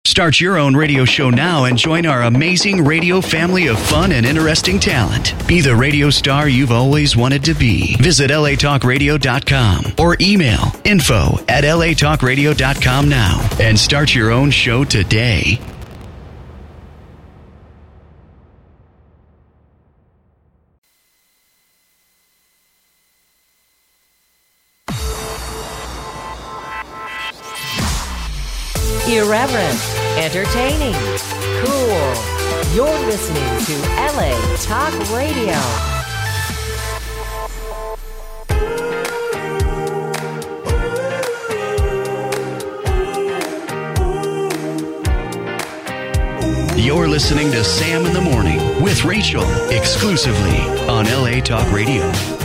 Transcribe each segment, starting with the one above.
Start your own radio show now and join our amazing radio family of fun and interesting talent. Be the radio star you've always wanted to be. Visit latalkradio.com or email info@latalkradio.com now and start your own show today. Irreverent, entertaining, cool. You're listening to LA Talk Radio. You're listening to Sam in the Morning with Rachel, exclusively on LA Talk Radio.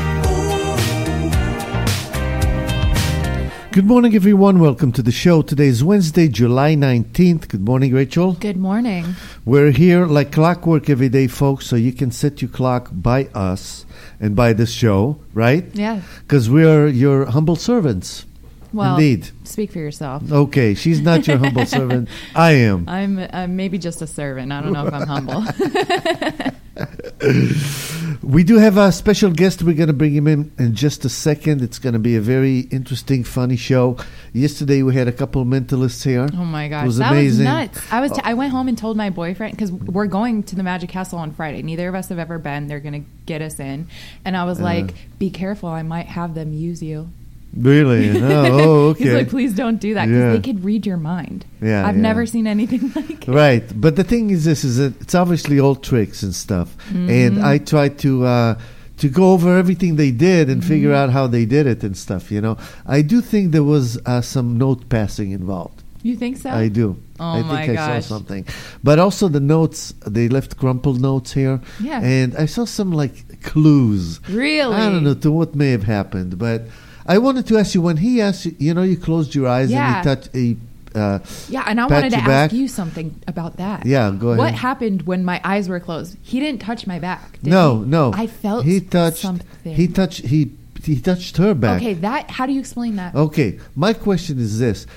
Good morning, everyone. Welcome to the show. Today is Wednesday, July 19th. Good morning, Rachel. Good morning. We're here like clockwork every day, folks, so you can set your clock by us and by this show, right? Yeah. Because we are your humble servants. Well, indeed. Speak for yourself. Okay, she's not your humble servant. I am. I'm maybe just a servant. I don't know if I'm humble. We do have a special guest. We're going to bring him in just a second. It's going to be a very interesting, funny show. Yesterday, we had a couple of mentalists here. Oh, my gosh. It was that amazing. was nuts. I went home and told my boyfriend, because we're going to the Magic Castle on Friday. Neither of us have ever been. They're going to get us in. And I was like, be careful. I might have them use you. Really? Oh, okay. He's like, please don't do that, because they could read your mind. Yeah, I've never seen anything like it. Right. But the thing is this, is that it's obviously all tricks and stuff. Mm-hmm. And I tried to go over everything they did and figure out how they did it and stuff, you know. I do think there was some note passing involved. You think so? I do. Oh, I think I saw something. But also the notes, they left crumpled notes here. Yeah. And I saw some, like, clues. Really? I don't know to what may have happened, but I wanted to ask you, when he asked you, you know, you closed your eyes and he touched and I wanted to ask you something about that. Yeah, go ahead. What happened when my eyes were closed? He didn't touch my back, did he? No. I felt something. He touched her back. Okay, how do you explain that? Okay, my question is this.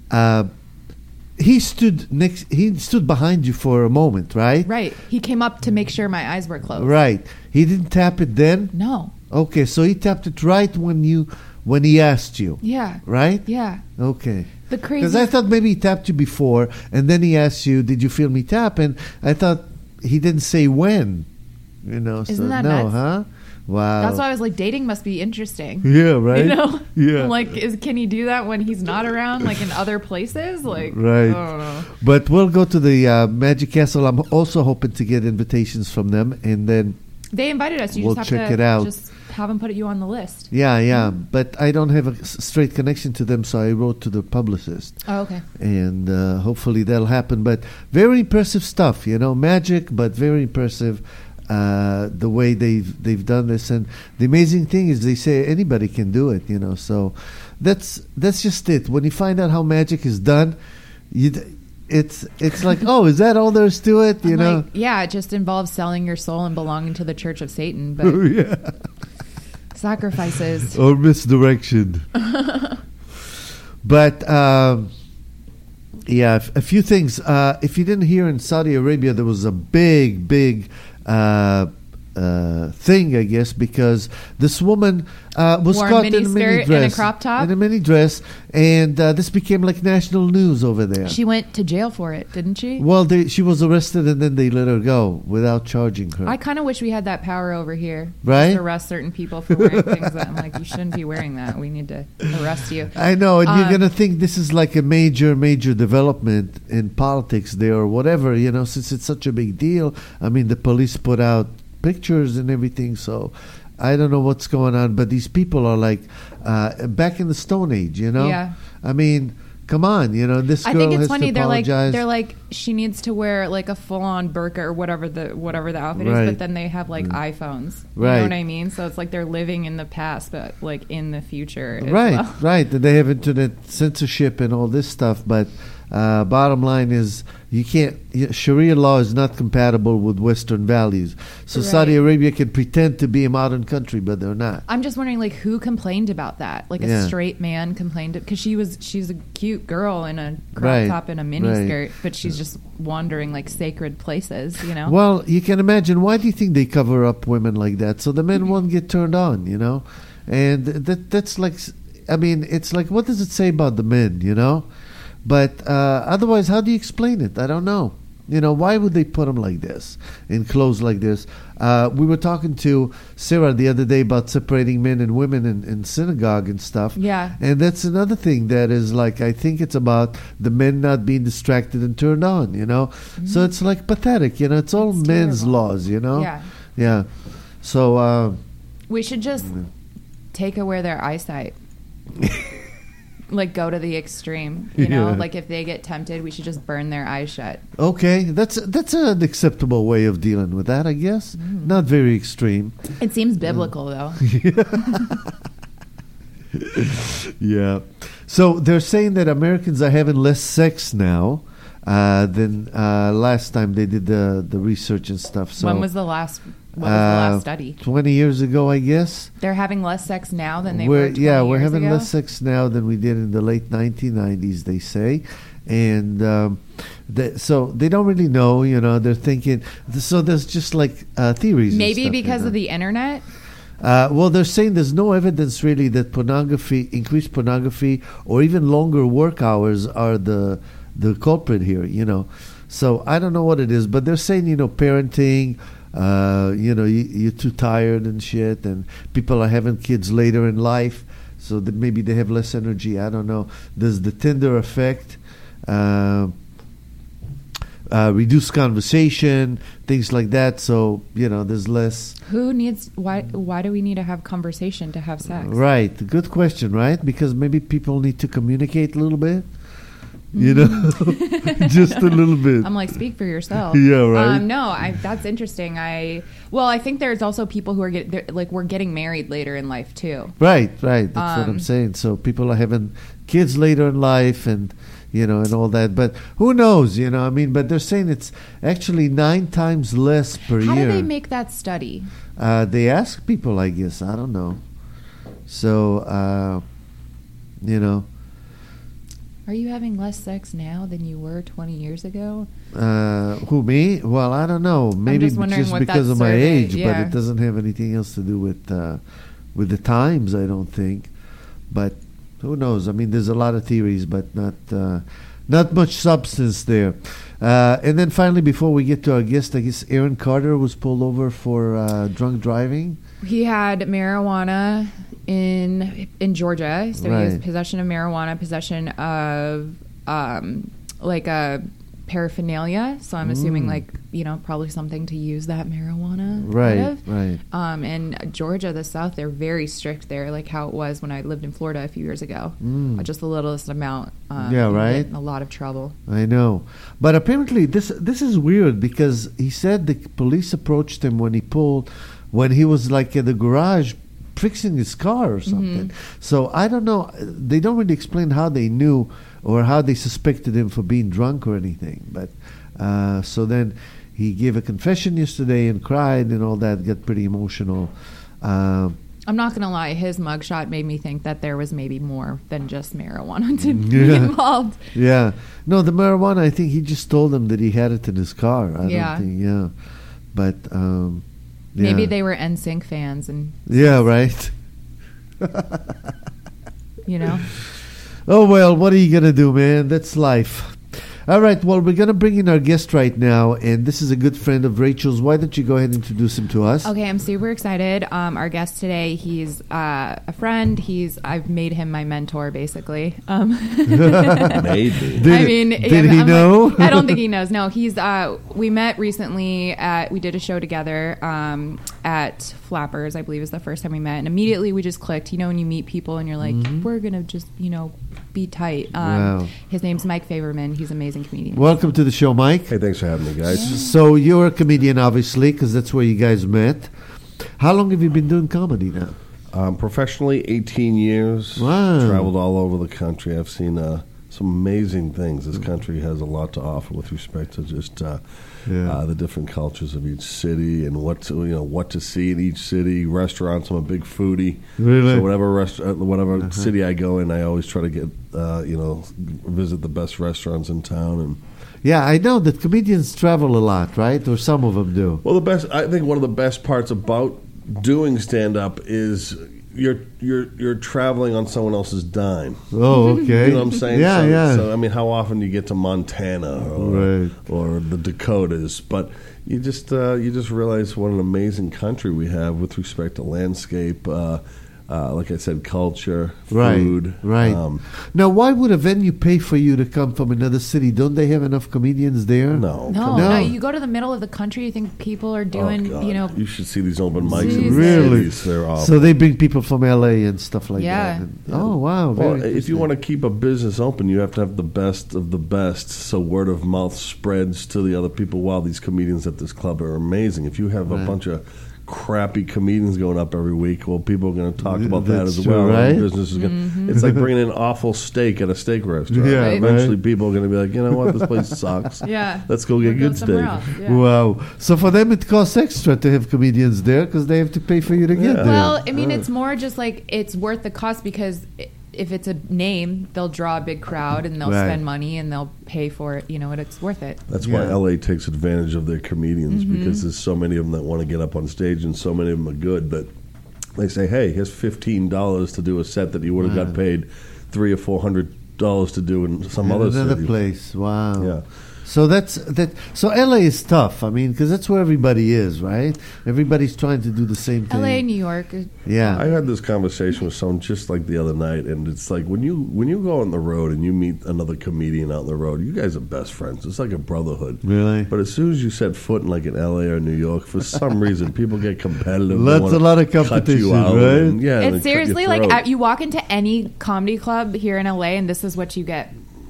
He stood behind you for a moment, right? Right. He came up to make sure my eyes were closed. Right. He didn't tap it then? No. Okay, so he tapped it right when he asked you. Yeah. Right? Yeah. Okay. The crazy. Because I thought maybe he tapped you before, and then he asked you, "Did you feel me tap?" And I thought he didn't say when. You know. Isn't that nuts? Huh? Wow. That's why I was like, dating must be interesting. Yeah. Right. You know. Yeah. I'm like, can he do that when he's not around, like in other places? Like, right. I don't know. But we'll go to the Magic Castle. I'm also hoping to get invitations from them, and then they invited us. You we'll just have check to it out. Just have them put you on the list. Yeah. But I don't have a straight connection to them, so I wrote to the publicist. Oh, okay. And hopefully that'll happen. But very impressive stuff, you know, magic, but very impressive the way they've done this. And the amazing thing is they say anybody can do it, you know. So that's just it. When you find out how magic is done, it's like, oh, is that all there is to it? You know? Like, yeah, it just involves selling your soul and belonging to the Church of Satan. But yeah. Sacrifices. Or misdirection. But, yeah, a few things. If you didn't hear, in Saudi Arabia, there was a big thing, I guess, because this woman was wore caught a mini in a mini skirt dress. and a crop top? In a mini dress, and this became like national news over there. She went to jail for it, didn't she? Well, she was arrested, and then they let her go without charging her. I kind of wish we had that power over here. Right? Just arrest certain people for wearing things that I'm like, you shouldn't be wearing that. We need to arrest you. I know, and you're going to think this is like a major development in politics there or whatever, you know, since it's such a big deal. I mean, the police put out pictures and everything, so I don't know what's going on, but these people are like back in the Stone Age, you know? Yeah. I mean, come on, you know, this girl I think it's has funny. to apologize. They're like she needs to wear like a full-on burqa or whatever the outfit Right. is, but then they have like iPhones. You Right. know what I mean? So it's like they're living in the past, but like in the future. As Right, well. right. And they have internet censorship and all this stuff, but bottom line is you can't. Sharia law is not compatible with Western values. So Right. Saudi Arabia can pretend to be a modern country, but they're not. I'm just wondering, like, who complained about that? Like, a Yeah. straight man complained because she's a cute girl in a crop Right, top and a mini right. skirt, but she's just wandering like sacred places, you know? Well, you can imagine, why do you think they cover up women like that? So the men won't get turned on, you know? And that's like, I mean, it's like, what does it say about the men, you know? But otherwise, how do you explain it? I don't know. You know, why would they put them like this, in clothes like this? We were talking to Sarah the other day about separating men and women in synagogue and stuff. Yeah. And that's another thing that is like, I think it's about the men not being distracted and turned on, you know? So it's like pathetic, you know? It's all It's men's terrible. laws, you know? Yeah. Yeah. So, We should just take away their eyesight. Like, go to the extreme, you know? Yeah. Like, if they get tempted, we should just burn their eyes shut. okay, that's an acceptable way of dealing with that, I guess. Not very extreme. It seems biblical, though. Yeah. So they're saying that Americans are having less sex now than last time they did the research and stuff. So When was the last study? 20 years ago, I guess. They're having less sex now than they were 20 we're years having ago? less sex now than we did in the late 1990s, they say. And so they don't really know, you know, they're thinking. So there's just like theories. and Maybe stuff, because you know. of the internet? Well, they're saying there's no evidence really that increased pornography, or even longer work hours are the culprit here, you know. So I don't know what it is, but they're saying, you know, parenting, you know, you're too tired and shit, and people are having kids later in life, so that maybe they have less energy. I don't know. There's the Tinder effect. Reduced conversation, things like that. So, you know, there's less. Why do we need to have conversation to have sex? Right. Good question, right? Because maybe people need to communicate a little bit. You know, just a little bit. I'm like, speak for yourself. Yeah, right. No, that's interesting. I think there's also people who are we're getting married later in life too. Right. That's what I'm saying. So people are having kids later in life, and you know, and all that. But who knows? You know, I mean, but they're saying it's actually 9 times less per year. How do they make that study? They ask people, I guess. I don't know. So, you know. Are you having less sex now than you were 20 years ago? Who, me? Well, I don't know. Maybe just wondering what because that of my survey- age, but yeah. it doesn't have anything else to do with the times, I don't think. But who knows? I mean, there's a lot of theories, but not much substance there. And then finally, before we get to our guest, I guess Aaron Carter was pulled over for drunk driving. He had marijuana in Georgia, so he Right. has possession of marijuana, possession of like a paraphernalia. So I'm assuming like, you know, probably something to use that marijuana. Right, out of. right. In Georgia, the South, they're very strict there, like how it was when I lived in Florida a few years ago. Just the littlest amount. Yeah, you'd right. get in a lot of trouble. I know. But apparently this is weird, because he said the police approached him when he was like in the garage fixing his car or something. So I don't know. They don't really explain how they knew or how they suspected him for being drunk or anything. But so then he gave a confession yesterday and cried and all that, got pretty emotional. I'm not going to lie, his mugshot made me think that there was maybe more than just marijuana to be Yeah. involved. Yeah. No, the marijuana, I think he just told them that he had it in his car. I Yeah. don't think, yeah. But, Maybe yeah. they were NSYNC fans and, Yeah, right. you know. Oh, well, what are you going to do, man? That's life. All right, well, we're going to bring in our guest right now, and this is a good friend of Rachel's. Why don't you go ahead and introduce him to us? Okay, I'm super excited. Our guest today, he's a friend. I've made him my mentor, basically. Maybe. Did he know? I don't think he knows. No, we met recently we did a show together at Flappers, I believe is the first time we met. And immediately we just clicked. You know, when you meet people and you're like, we're going to just, you know, be tight. Wow. His name's Mike Favorman. He's an amazing comedian. Welcome to the show, Mike. Hey, thanks for having me, guys. So you're a comedian, obviously, because that's where you guys met. How long have you been doing comedy now? Professionally, 18 years. Wow. Traveled all over the country. I've seen some amazing things. This country has a lot to offer with respect to just the different cultures of each city and what to see in each city. Restaurants, I'm a big foodie. Really? So whatever city I go in, I always try to get visit the best restaurants in town. And Yeah, I know that comedians travel a lot, right? Or some of them do. well, I think one of the best parts about doing stand up is you're traveling on someone else's dime. Oh, okay. You know what I'm saying? Yeah. So I mean, how often do you get to Montana or the Dakotas? But you just realize what an amazing country we have with respect to landscape. Like I said, culture, food. Right. Now, why would a venue pay for you to come from another city? Don't they have enough comedians there? No. No, you go to the middle of the country, you think people are doing, Oh, God. You should see these open mics in Jesus. the Really? cities. They're awful. So they bring people from LA and stuff like Yeah. that. And- oh, wow. Well, Very if you interesting. want to keep a business open, you have to have the best of the best, so word of mouth spreads to the other people. Wow, these comedians at this club are amazing. If you have a bunch of crappy comedians going up every week, well, people are going to talk about that That's as true, well. right? The business is it's like bringing in awful steak at a steak restaurant. Yeah, Right. Eventually, people are going to be like, you know what, this place sucks. Yeah. Let's go get Or go good somewhere steak. else, yeah. Wow. So for them, it costs extra to have comedians there because they have to pay for you to get Yeah. there. Well, I mean, it's more just like it's worth the cost because if it's a name, they'll draw a big crowd and they'll Right. spend money and they'll pay for it, and it's worth it. That's why Yeah. LA takes advantage of their comedians because there's so many of them that want to get up on stage and so many of them are good that they say, hey, here's $15 to do a set that you would have got paid $300 or $400 to do in some other another city. place. Wow. Yeah. So So LA is tough. I mean, because that's where everybody is, right? Everybody's trying to do the same thing. LA, New York. Yeah. I had this conversation with someone just like the other night, and it's like when you go on the road and you meet another comedian out on the road, you guys are best friends. It's like a brotherhood. Really? But as soon as you set foot in like in LA or New York, for some reason, people get competitive. They That's wanna a lot of cut competition, you out right? and, yeah, and then It's cut your seriously throat. like you walk into any comedy club here in LA, and this is what you get.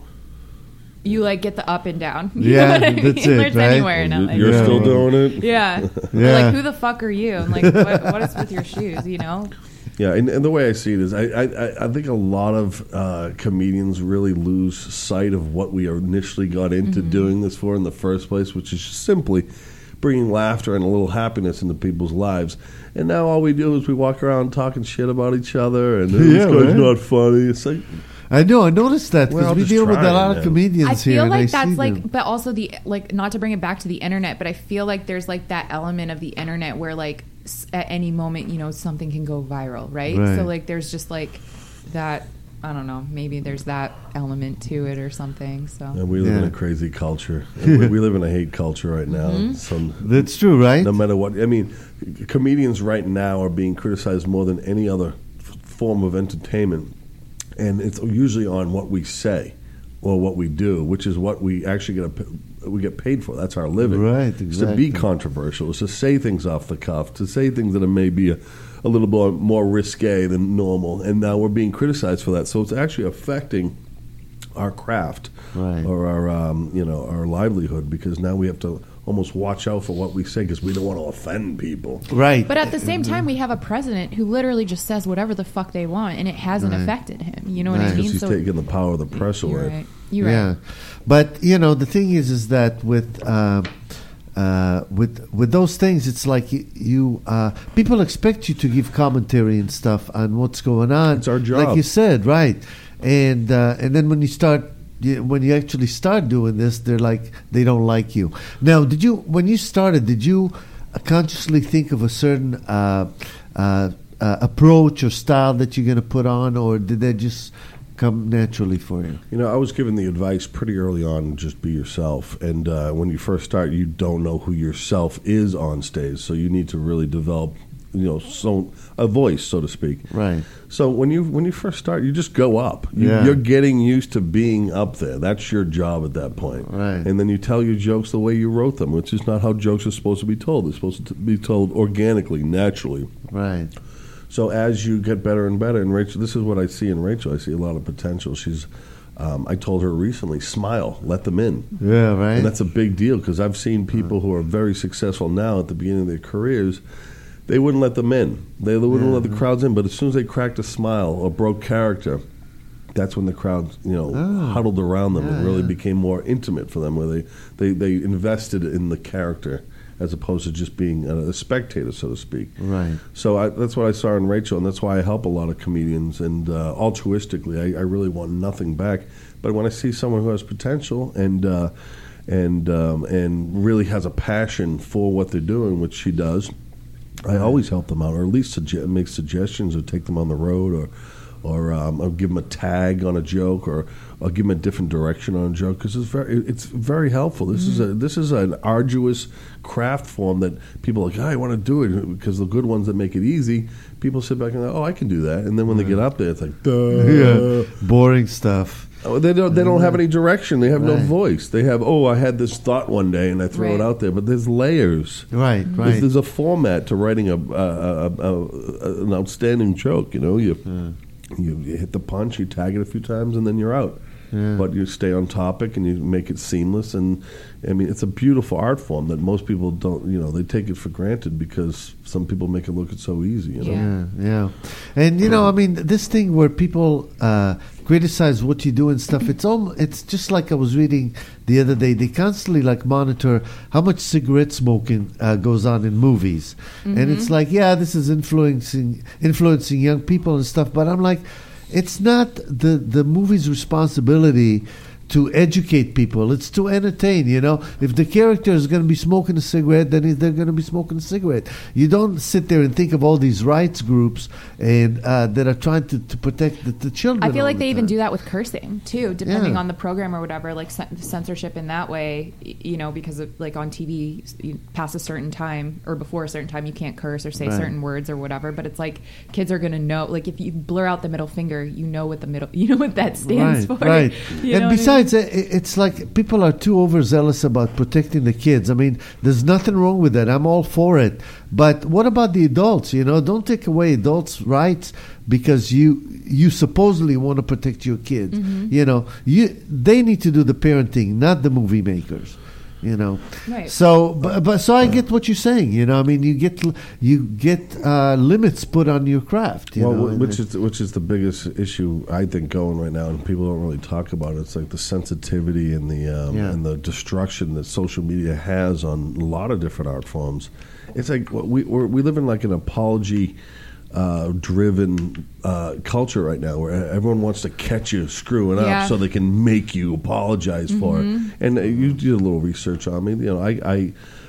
You like get the up and down. You Yeah, know what I mean? that's it, There's right? anywhere in LA. You're Yeah. still doing it. Yeah. They're Yeah. like, who the fuck are you? And like, what is with your shoes? You know? Yeah, and the way I see it is, I think a lot of comedians really lose sight of what we initially got into doing this for in the first place, which is simply bringing laughter and a little happiness into people's lives. And now all we do is we walk around talking shit about each other, and this Yeah, guy's right. not funny. It's like, I know. I noticed that We're because all we just deal with a trying, lot of man. comedians I here. feel and like I that's see like, them. but also not to bring it back to the internet, but I feel like there's like that element of the internet where like at any moment, something can go viral, right? Right. So like there's just like that, I don't know, maybe there's that element to it or something. So and we live in Yeah. a crazy culture. And we live in a hate culture right now. So That's true, right? no matter what, I mean, comedians right now are being criticized more than any other form of entertainment. And it's usually on what we say or what we do, which is what we actually get paid for. That's our living. Right, It's to exactly. be controversial. It's to say things off the cuff, to say things that are maybe a little more risque than normal. And now we're being criticized for that. So it's actually affecting our craft Right. or our livelihood, because now we have to almost watch out for what we say because we don't want to offend people. Right. But at the same time, we have a president who literally just says whatever the fuck they want, and it hasn't affected him. You know what Right. I mean? Because he's taking the power of the press you're away. right. You're yeah. right. But the thing is that with those things, it's like you people expect you to give commentary and stuff on what's going on. It's our job. like you said, right? And then when you actually start doing this, they're like they don't like you. Now, when you started, did you consciously think of a certain approach or style that you're going to put on, or did that just come naturally for you? I was given the advice pretty early on, just be yourself. And when you first start, you don't know who yourself is on stage, so you need to really develop, a voice, so to speak. Right. So when you first start, you just go up. Yeah. You're getting used to being up there. That's your job at that point. Right. And then you tell your jokes the way you wrote them, which is not how jokes are supposed to be told. They're supposed to be told organically, naturally. Right. So as you get better and better, and Rachel, this is what I see in Rachel. I see a lot of potential. She's, I told her recently, smile, let them in. Yeah. Right. And that's a big deal because I've seen people who are very successful now at the beginning of their careers, they wouldn't let them in. They wouldn't let the crowds in. But as soon as they cracked a smile or broke character, that's when the crowd, huddled around them and really became more intimate for them, where they invested in the character as opposed to just being a spectator, so to speak. Right. So that's what I saw in Rachel, and that's why I help a lot of comedians. And altruistically, I really want nothing back. But when I see someone who has potential and really has a passion for what they're doing, which she does, I always help them out, or at least make suggestions, or take them on the road, or I'll give them a tag on a joke, or I'll give them a different direction on a joke, because it's very helpful. This is an arduous craft form that people are like, I want to do it, because the good ones that make it easy, people sit back and go, I can do that, and then when they get up there, it's like, duh. Boring stuff. They don't have any direction. They have no voice. They have, I had this thought one day and I throw it out there. But there's layers. Right. There's a format to writing an outstanding joke. You hit the punch, you tag it a few times, and then you're out. Yeah. But you stay on topic and you make it seamless. And I mean, it's a beautiful art form that most people don't. They take it for granted because some people make it look so easy. Yeah. And I mean, this thing where people criticize what you do and stuff. It's just like I was reading the other day. They constantly monitor how much cigarette smoking goes on in movies, and it's like, this is influencing young people and stuff. But I'm like, it's not the movie's responsibility to educate people. It's to entertain, If the character is going to be smoking a cigarette, then they're going to be smoking a cigarette. You don't sit there and think of all these rights groups and that are trying to protect the children. I feel like they even do that with cursing, too, depending on the program or whatever, like censorship in that way, because of, on TV, past a certain time or before a certain time, you can't curse or say certain words or whatever. But it's like kids are going to know, if you blur out the middle finger, what that stands for. Right. And besides, it's like people are too overzealous about protecting the kids. I mean, there's nothing wrong with that. I'm all for it. But what about the adults? Don't take away adults' rights because you supposedly want to protect your kids. They need to do the parenting, not the movie makers. Right. So so I get what you're saying. I mean, you get limits put on your craft. Which is the biggest issue I think going right now, and people don't really talk about it. It's like the sensitivity and the destruction that social media has on a lot of different art forms. It's like we live in an apology driven culture right now, where everyone wants to catch you screwing up so they can make you apologize for it. And you did a little research on me. I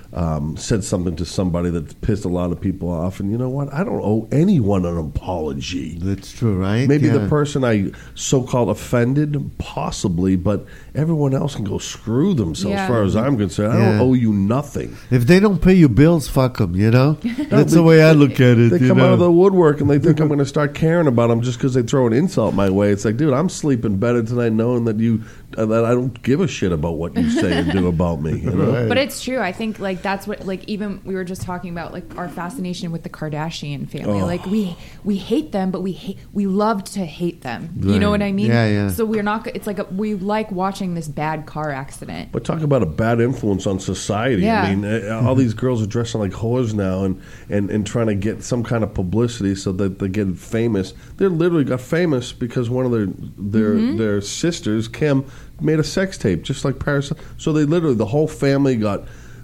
said something to somebody that pissed a lot of people off, and you know what? I don't owe anyone an apology. That's true, right? Maybe the person I so-called offended, possibly, but everyone else can go screw themselves as far as I'm concerned. I don't owe you nothing. If they don't pay you bills, fuck them, That's the way I look at it. They come out of the woodwork and they think I'm going to start caring about them just because they throw an insult my way. It's like, dude, I'm sleeping better tonight knowing that that I don't give a shit about what you say and do about me. Right. But it's true. I think that's what even we were just talking about our fascination with the Kardashian family. We hate them, but we love to hate them. Right. You know what I mean? Yeah. So we're not. It's we like watching this bad car accident. But talk about a bad influence on society. Yeah. I mean, all these girls are dressing like whores now and trying to get some kind of publicity so that they get famous. They literally got famous because one of their sisters, Kim, made a sex tape, just like Paris. So they literally, the whole family got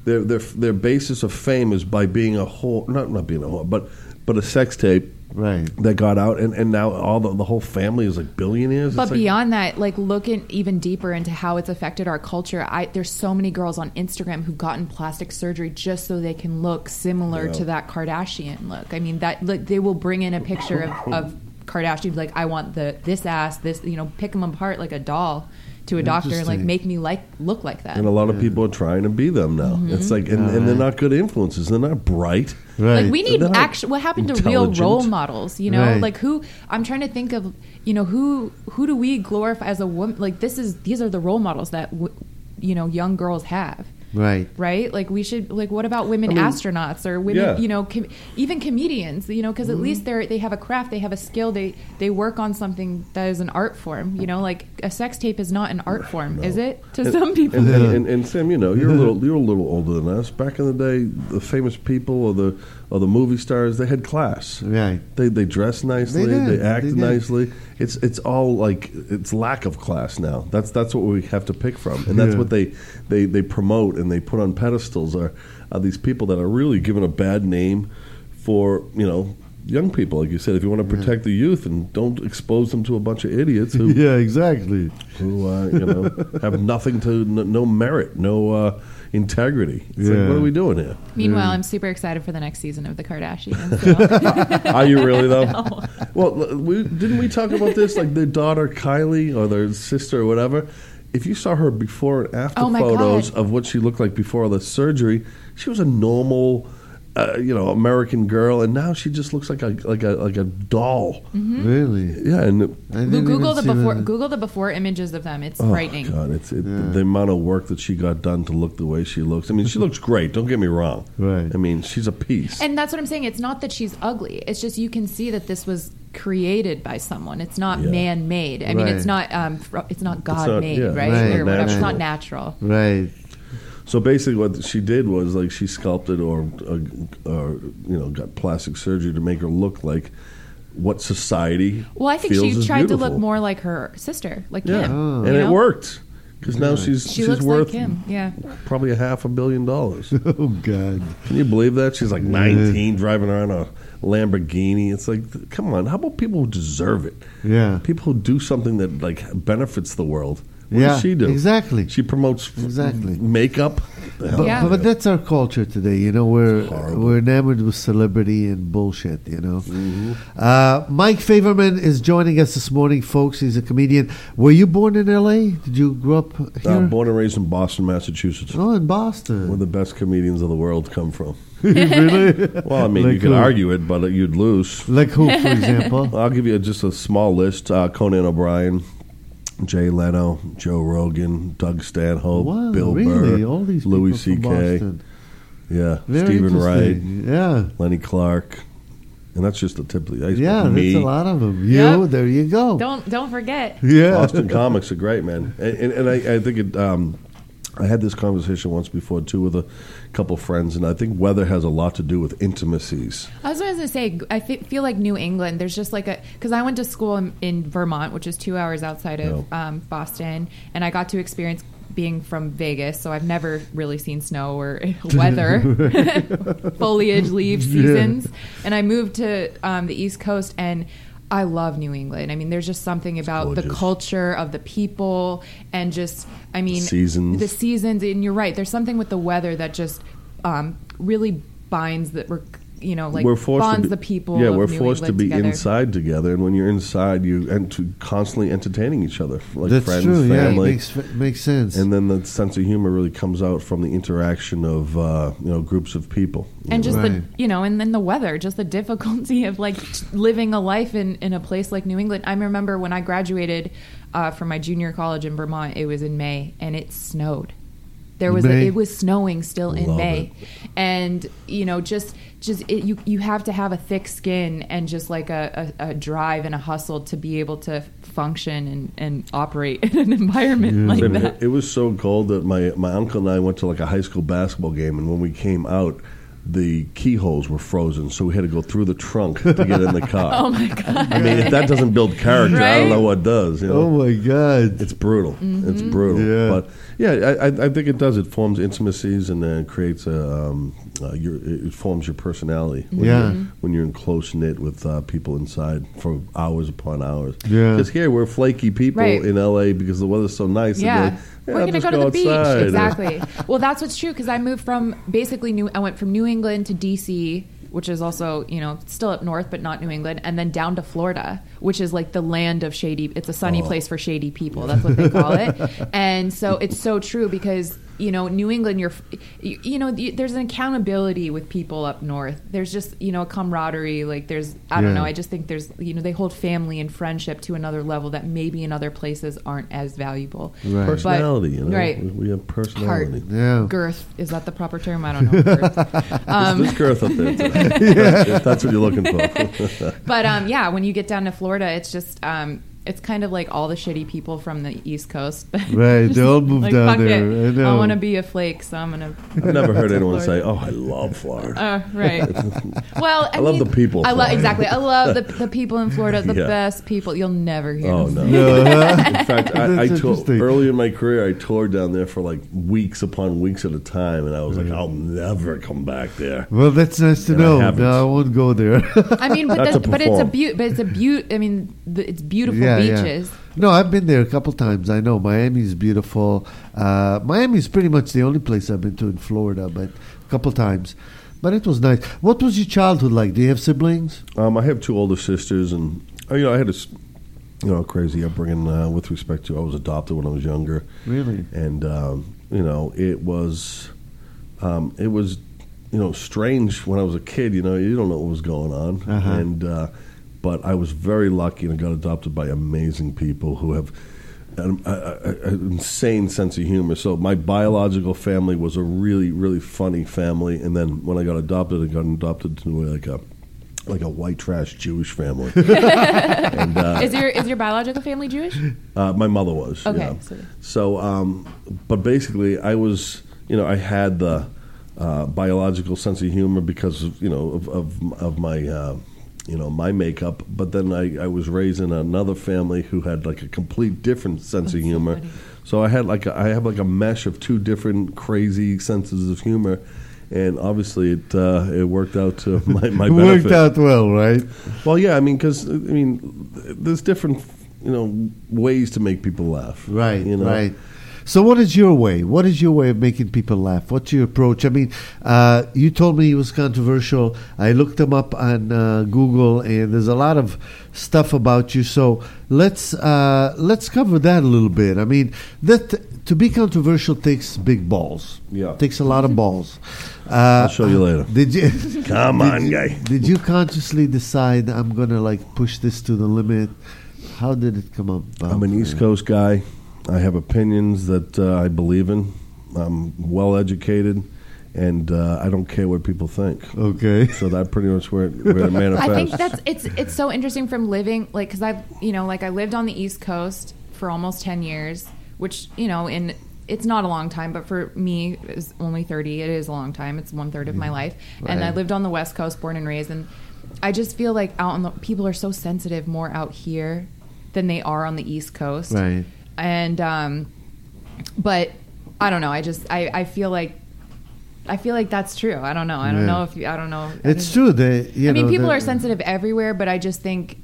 their basis of fame is by being a whore, not being a whore, but a sex tape. Right. That got out, and now all the whole family is billionaires. But beyond that, looking even deeper into how it's affected our culture, there's so many girls on Instagram who've gotten plastic surgery just so they can look similar to that Kardashian look. I mean, they will bring in a picture of Kardashian, I want this ass, this, pick them apart like a doll to a doctor and make me look like that. And a lot of people are trying to be them now. It's and they're not good influences. They're not bright. Right. We need what happened to real role models? Right. Who I'm trying to think of. Who do we glorify as a woman? These are the role models that young girls have. Right. We should what about women astronauts or women, even comedians, because at least they have a craft, they have a skill, they work on something that is an art form, a sex tape is not an art form, is it? To some people. And Sam, you're a little older than us. Back in the day, the famous people or the movie stars, they had class. Right. They dressed nicely, they acted nicely. it's all like it's lack of class now. That's what we have to pick from, and that's what they promote and they put on pedestals are these people that are really given a bad name for young people. Like you said, if you want to protect the youth and don't expose them to a bunch of idiots who exactly, who have nothing to no merit, no integrity. It's like, what are we doing here? Meanwhile, I'm super excited for the next season of The Kardashians. So. Are you really though? No. Well, didn't we talk about this? Like their daughter Kylie or their sister or whatever. If you saw her before and after photos of what she looked like before the surgery, she was a normal, American girl, and now she just looks like a doll. Mm-hmm. Really? Yeah, and Google the before images of them. It's frightening. God, the amount of work that she got done to look the way she looks. I mean, she looks great. Don't get me wrong. Right. I mean, she's a piece. And that's what I'm saying. It's not that she's ugly. It's just you can see that this was created by someone. It's not man-made. I mean, it's not God-made, right? Right. Or whatever. It's Natural. not natural. Right. So basically, what she did was like she sculpted or got plastic surgery to make her look like what society. Well, I think feels she is tried to beautiful. look more like her sister, like Yeah, Kim. and it worked because now she's looks worth like Kim. Yeah. probably $500 million. Oh God. Can you believe that? She's like 19, driving around a Lamborghini. It's like, come on, how about people who deserve it? Yeah. People who do something that like benefits the world. What does she do? Exactly. She promotes makeup. But that's our culture today. We're enamored with celebrity and bullshit. Mm-hmm. Mike Favorman is joining us this morning, folks. He's a comedian. Were you born in L.A.? Did you grow up here? Born and raised in Boston, Massachusetts. Oh, in Boston. Where the best comedians of the world come from. Really? Well, I mean, Like you could who? argue it, but you'd lose. Like who, for example? I'll give you just a small list. Conan O'Brien, Jay Leno, Joe Rogan, Doug Stanhope, Wow, Bill really? Burr, All these Louis people from C.K., Boston. yeah, Very Stephen Wright, interesting. Yeah. Lenny Clark, and that's just the tip of the iceberg. Yeah, Me, that's a lot of them. Yep. There you go. Don't forget. Yeah. Boston comics are great, man. And I think it. I had this conversation once before too with a couple friends, and I think weather has a lot to do with intimacies. I was going to say, I feel like New England, there's just like because I went to school in Vermont, which is 2 hours outside of Boston, and I got to experience being from Vegas, so I've never really seen snow or weather, foliage, leaf seasons. And I moved to the East Coast, and I love New England. I mean, there's just something about the culture of the people and just, I mean, the seasons. And you're right. There's something with the weather that just really binds bonds the people. Yeah, of we're New forced to England be together. inside together, and when you're inside, you constantly entertaining each other, like That's friends, true. family. Yeah, it makes sense. And then the sense of humor really comes out from the interaction of groups of people. And just Right. and then the weather, just the difficulty of like living a life in a place like New England. I remember when I graduated from my junior college in Vermont, it was in May and it snowed. It was snowing still in May, and you have to have a thick skin and just like a drive and a hustle to be able to function and operate in an environment like that. It was so cold that my uncle and I went to like a high school basketball game, and when we came out, the keyholes were frozen, so we had to go through the trunk to get in the car. Oh my God! I mean, if that doesn't build character, I don't know what does. Oh my God! It's brutal. Mm-hmm. It's brutal. Yeah. But yeah, I think it does. It forms intimacies and then creates it forms your personality. When you're in close knit with people inside for hours upon hours. Yeah. Because here we're flaky people in LA because the weather's so nice. Yeah. We're going to go to the beach. Outside. Exactly. Well, that's what's true because I moved from I went from New England to DC, which is also, still up north, but not New England, and then down to Florida, which is like the land of shady. It's a sunny place for shady people. That's what they call it. And so it's so true because, New England, there's an accountability with people up north. There's just, a camaraderie. Like I don't know. I just think there's, they hold family and friendship to another level that maybe in other places aren't as valuable. Right. Personality, Right. We have personality. Heart. Yeah. Girth. Is that the proper term? I don't know. Girth. There's girth up there, too. If that's what you're looking for. But when you get down to Florida, it's just it's kind of like all the shitty people from the East Coast. Right, they all moved like, down fuck there. I it. know. I want to be a flake, so I'm gonna. I've never heard anyone say, "Oh, I love Florida." Right. Well, I love mean, the people. I love Florida. exactly. I love the people in Florida. The Yeah. best people. You'll never hear. Oh them. no! Yeah. In fact, I That's toured interesting. early in my career. I toured down there for like weeks upon weeks at a time, and I was like, "I'll never come back there." Well, that's nice to And I know. haven't. No, I won't go there. I mean, but, Not to but it's a perform. I mean, it's beautiful Yeah, beaches. yeah. No, I've been there a couple times. I know Miami's beautiful. Miami's pretty much the only place I've been to in Florida, but a couple times. But it was nice. What was your childhood like? Do you have siblings? I have 2 older sisters, and I had a crazy upbringing with respect to I was adopted when I was younger, Really? and it was strange when I was a kid. You don't know what was going on, Uh-huh. and but I was very lucky and got adopted by amazing people who have an insane sense of humor. So my biological family was a really, really funny family, and then when I got adopted to like a white trash Jewish family. And, Is your biological family Jewish? my mother was. Okay, Yeah. so- So, but basically, I was, I had the biological sense of humor because of my, my makeup. But then I was raised in another family who had like a complete different sense of humor. funny. So I have like a mesh of 2 different crazy senses of humor. And obviously, it worked out to my It benefit. worked out well, right? Well, yeah, because there's different ways to make people laugh. Right, You know? right. So what is your way? What is your way of making people laugh? What's your approach? I mean, you told me he was controversial. I looked him up on Google, and there's a lot of stuff about you. So let's cover that a little bit. I mean, to be controversial takes big balls. Yeah. Takes a lot of balls. I'll show you later. Did you? Come on, guy. Did you consciously decide I'm gonna push this to the limit? How did it come up? I'm an East Coast guy. I have opinions that I believe in. I'm well educated, and I don't care what people think. Okay. So that pretty much where it manifests. I think it's so interesting from living because I lived on the East Coast for almost 10 years, which it's not a long time, but for me it's only 30. It is a long time. It's 1/3 of my life, and I Right. lived on the West Coast, born and raised, and I just feel like people are so sensitive more out here than they are on the East Coast. Right. And but I don't know. I feel like that's true. I don't know. I don't know if I don't know. It's true. People are sensitive everywhere, but I just think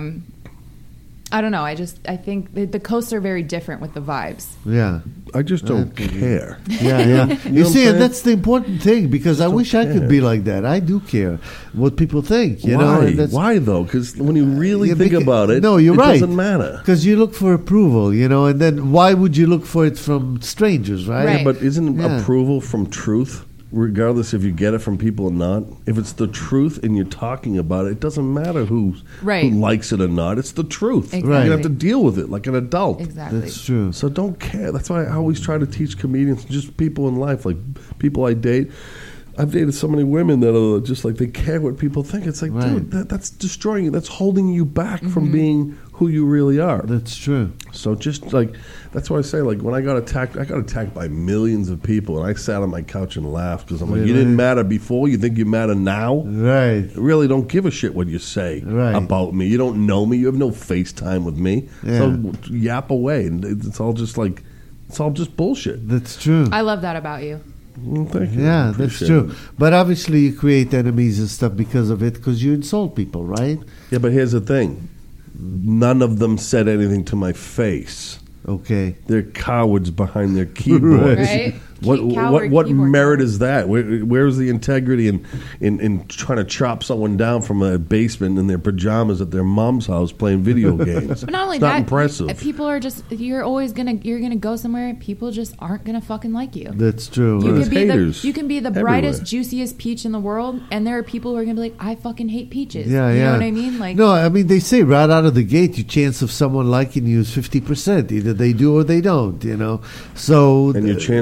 I don't know. I think the coasts are very different with the vibes. Yeah. I just don't care. Yeah, yeah. You know You what I'm see, and saying? that's the important thing because I don't wish I could care. be like that. I do care what people think. You know, Why? and that's, Why though? Because when you really Yeah, think about it, no, you're it right. doesn't matter. Because you look for approval, and then why would you look for it from strangers, right? Right. But isn't Yeah. approval from truth, regardless if you get it from people or not? If it's the truth and you're talking about it, it doesn't matter who Right. likes it or not. It's the truth. Exactly. Right. You have to deal with it like an adult. Exactly. That's true. So don't care. That's why I always try to teach comedians, just people in life, like people I date. I've dated so many women that are just like they care what people think. It's like, Right. dude, that's destroying you. That's holding you back from being who you really are. That's true. So just that's why I say when I got attacked by millions of people, and I sat on my couch and laughed because I'm like, you Really? didn't matter before. You think you matter now? Right. I really don't give a shit what you say Right. about me. You don't know me. You have no FaceTime with me. Yeah. So yap away, and it's all just bullshit. That's true. I love that about you. Well, thank you. Yeah, that's Appreciate true. it. But obviously, you create enemies and stuff because of it, because you insult people, right? Yeah, but here's the thing: none of them said anything to my face. Okay. They're cowards behind their keyboards. Right? What Coward what keyboard merit coward. is that? Where's the integrity in trying to chop someone down from a basement in their pajamas at their mom's house playing video games? But not only It's not that, impressive. people are just you're gonna go somewhere. People just aren't gonna fucking like you. That's true. You There's can be haters you can be the everywhere. brightest, juiciest peach in the world, and there are people who are gonna be like, I fucking hate peaches. Yeah, you yeah. know what I mean? Like, no, I mean they say right out of the gate, your chance of someone liking you is 50%. Either they do or they don't. So and your chances for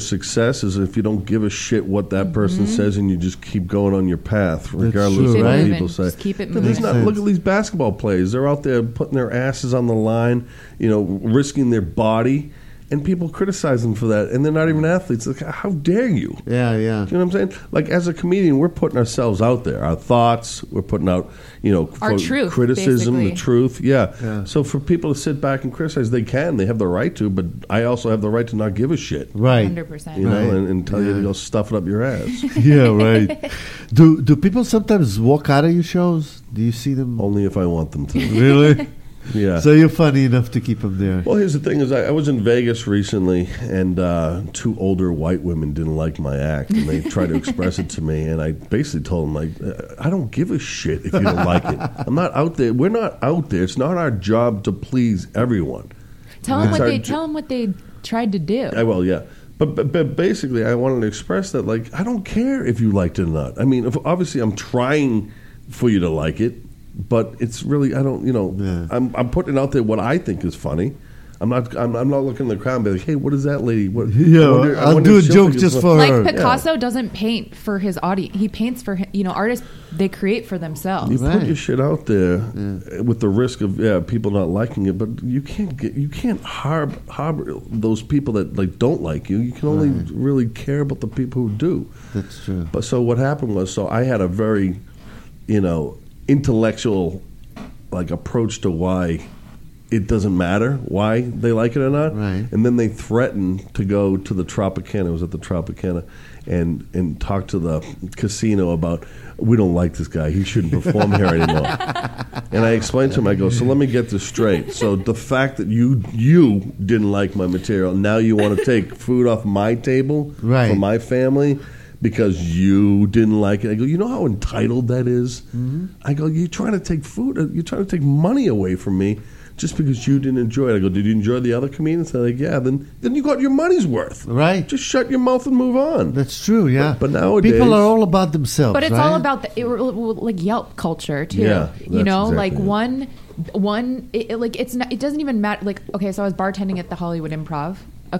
success is if you don't give a shit what that person says and you just keep going on your path, regardless true, of what right? people say. Just keep it But moving. look at these basketball players. They're out there putting their asses on the line, risking their body, and people criticize them for that, and they're not even athletes. Like, how dare you? Yeah. Do you know what I'm saying? Like, as a comedian, we're putting ourselves out there. Our thoughts, we're putting out, Our truth, criticism, basically. the truth. Yeah. Yeah. So for people to sit back and criticize, they can. They have the right to, but I also have the right to not give a shit. Right. 100%. You know, Right. and tell you to Yeah. go stuff it up your ass. Yeah, right. Do people sometimes walk out of your shows? Do you see them? Only if I want them to. Really? Yeah. So you're funny enough to keep them there. Well, here's the thing: is I was in Vegas recently, and 2 older white women didn't like my act, and they tried to express it to me, and I basically told them, like, I don't give a shit if you don't like it. I'm not out there. We're not out there. It's not our job to please everyone. Tell them It's our what they tried to do. Yeah. But basically, I wanted to express that, like, I don't care if you liked it or not. I mean, obviously, I'm trying for you to like it. But it's really, I don't, Yeah. I'm putting out there what I think is funny. I'm not looking at the crowd and be like, hey, what is that lady? What, Yeah, I I'll wonder do a if she'll joke think it's just funny. for her. Like Picasso doesn't paint for his audience; he paints for artists. They create for themselves. You put Right. your shit out there with the risk of people not liking it, but you can't harbor those people that like don't like you. You can only really care about the people who do. That's true. But so what happened was, I had a very, intellectual, like, approach to why it doesn't matter why they like it or not. Right. And then they threatened to go to the Tropicana. It was at the Tropicana, and talk to the casino about, we don't like this guy. He shouldn't perform here anymore. And I explained to him, I go, so let me get this straight. So the fact that you didn't like my material, now you want to take food off my table Right. for my family because you didn't like it. I go, you know how entitled that is? Mm-hmm. I go, you're trying to take food, you're trying to take money away from me just because you didn't enjoy it. I go, did you enjoy the other comedians? They're like, yeah. Then you got your money's worth. Right. Just shut your mouth and move on. That's true, yeah. But nowadays- people are all about themselves. But it's right? all about like Yelp culture too. Yeah, you know, that's like exactly one it's not. It doesn't even matter. Like, okay, so I was bartending at the Hollywood Improv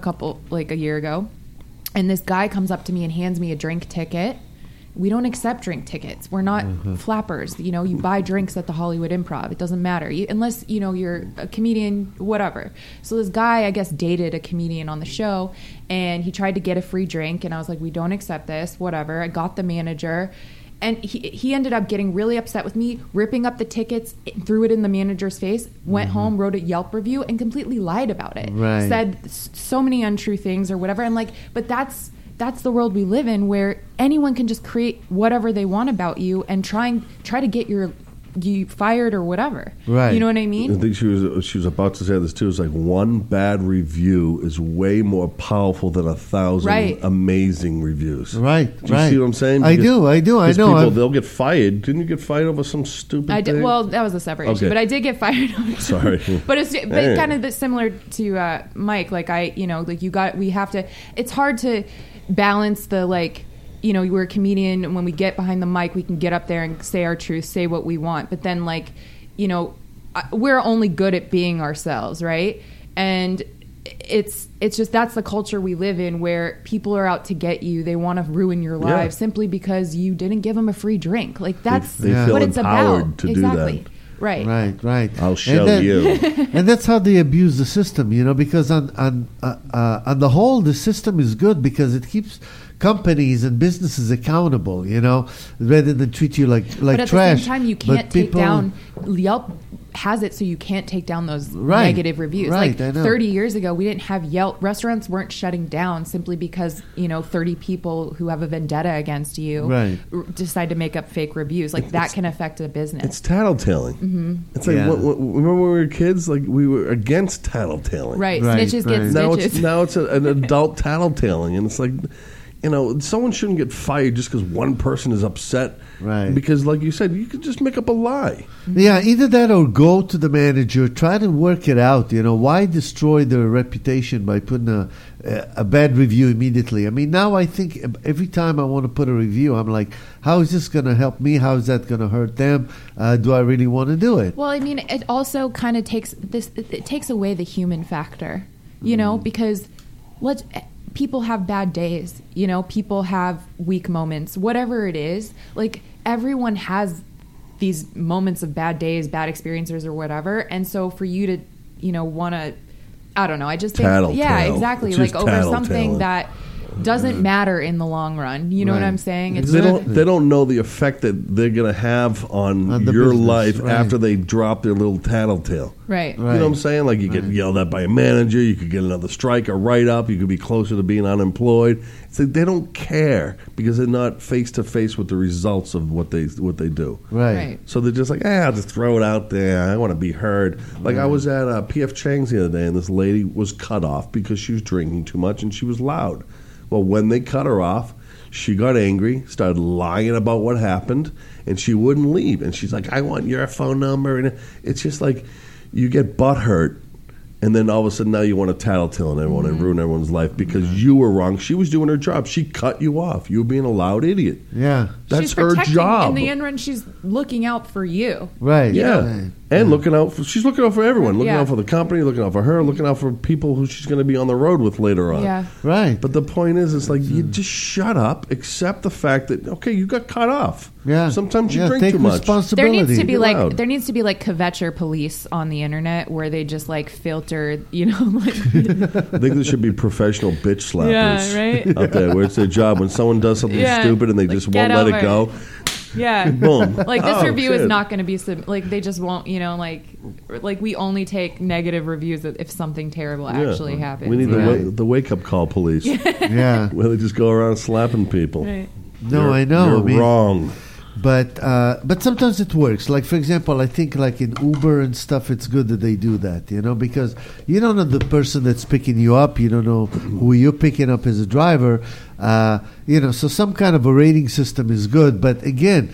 a year ago, and this guy comes up to me and hands me a drink ticket. We don't accept drink tickets. We're not flappers. You buy drinks at the Hollywood Improv. It doesn't matter unless you're a comedian, whatever. So this guy, I guess, dated a comedian on the show, and he tried to get a free drink, and I was like, we don't accept this, whatever. I got the manager, and he ended up getting really upset with me, ripping up the tickets, threw it in the manager's face, went home, wrote a Yelp review, and completely lied about it. Right. Said so many untrue things or whatever. And like, but that's the world we live in, where anyone can just create whatever they want about you and try to get you fired or whatever. Right. You know what I mean? I think she was about to say this too. It's like one bad review is way more powerful than 1,000 Right. amazing reviews. Right, Do you right. see what I'm saying? I do. I because know. People, I've- they'll get fired. Didn't you get fired over some stupid I did. thing? Well, that was a separate issue, Okay. but I did get fired. Sorry. But it's Hey. kind of similar to Mike. Like we have to. It's hard to balance the we're a comedian, and when we get behind the mic, we can get up there and say our truth, say what we want. But then, we're only good at being ourselves, right? And it's just that's the culture we live in, where people are out to get you. They want to ruin your Yeah. life simply because you didn't give them a free drink. Like that's They Yeah. feel what it's empowered about. to Exactly. do that. Right. Right. I'll show then- you. And that's how they abuse the system, because on the whole, the system is good because it keeps companies and businesses accountable, rather than treat you like But at trash. the same time, you But can't take people- down. Yelp has it so you can't take down those Right. negative reviews. Right, Like I know. 30 years ago, we didn't have Yelp. Restaurants weren't shutting down simply because 30 people who have a vendetta against you Right. decide to make up fake reviews. Like that can affect a business. It's tattletaling. Mm-hmm. It's like Yeah. remember when we were kids? Like we were against tattletaling. Right. Right, Snitches get right. Now stitches. it's an adult tattletaling, and it's like, someone shouldn't get fired just because one person is upset. Right. Because, like you said, you could just make up a lie. Yeah, either that or go to the manager, try to work it out. Why destroy their reputation by putting a bad review immediately? I mean, now I think every time I want to put a review, I'm like, how is this going to help me? How is that going to hurt them? Do I really want to do it? Well, I mean, it also kind of takes away the human factor, because people have bad days, you know, people have weak moments, whatever it is. Like, everyone has these moments of bad days, bad experiences or whatever. And so for you to, you know, want to, I don't know, I just think, yeah, exactly. It's like just over something tattletale. that doesn't matter in the long run. You know what Right. I'm saying? It's They don't know the effect that they're going to have on On the your business, life right. after they drop their little tattletale. right. You know what I'm saying? Like, you get yelled at by a manager, you could get another strike, a write-up, you could be closer to being unemployed. It's like they don't care because they're not face-to-face with the results of what they do. Right. Right. So they're just like, I'll just throw it out there. I want to be heard. Like, I was at P.F. Chang's the other day, and this lady was cut off because she was drinking too much and she was loud. Well, when they cut her off, she got angry, started lying about what happened, and she wouldn't leave. And she's like, I want your phone number. And it's just like you get butthurt, and then all of a sudden now you want to tattletale on everyone and ruin everyone's life because you were wrong. She was doing her job. She cut you off. You were being a loud idiot. Yeah. That's She's her protecting- job. In the end run, she's looking out for you. Right. Yeah. Right. And looking out for, she's looking out for everyone. Looking Yeah. out for the company, looking out for her, looking out for people who she's going to be on the road with later on. Yeah. Right. But the point is, it's like, you just shut up, accept the fact that, okay, you got cut off. Yeah. Sometimes you drink take too much. There responsibility. needs to be You're like loud. there needs to be like kvetcher police on the internet where they just like filter, you know, like I think there should be professional bitch slappers Yeah, right? out there where it's their job. When someone does something Yeah. stupid and they Like, just get won't let it over go, yeah. boom. Like this Oh, review is shit. not going to be like they just won't, you know, like we only take negative reviews if something terrible Yeah. actually happens. We need Right. the wake-up call police Yeah. where they just go around slapping people. Right. No, I know. You're I mean, wrong. But sometimes it works. Like, for example, I think like in Uber and stuff, it's good that they do that, you know, because you don't know the person that's picking you up. You don't know who you're picking up as a driver. You know, so some kind of a rating system is good. But again,